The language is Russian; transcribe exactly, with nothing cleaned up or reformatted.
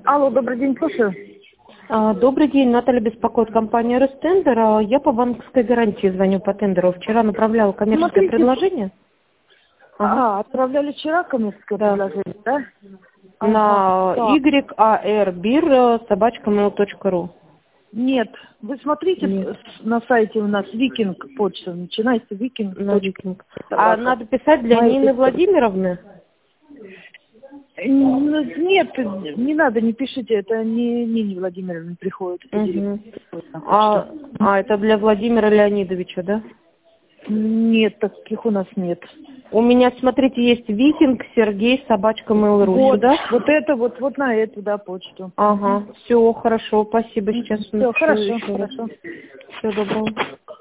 Алло, добрый день, слушаю. А, Добрый день, Наталья беспокоит компания Ростендер. А, Я по банковской гарантии звоню по тендеру. Вчера направляла коммерческое Смотрите. предложение. Ага. А, отправляли вчера коммерческое Да. предложение, да? На Ага, так. yarbir собачка mail точка ру. Нет, вы смотрите Нет. с- на сайте у нас Викинг почта, начинается Викинг. На Викинг. А надо писать для Моя Нины почта. Владимировны? Н- Нет, не надо, не пишите, это не Нине Владимировне приходит, это Угу. директор приходит на А, почту. а, это для Владимира Леонидовича, да? Нет, таких у нас нет. У меня, смотрите, есть Викинг Сергей собачка mail точка ру. Вот, Сюда? вот это вот, вот на эту, да, почту. Ага, все, хорошо, спасибо, сейчас Все, напишу хорошо, еще раз. хорошо. Всего доброго.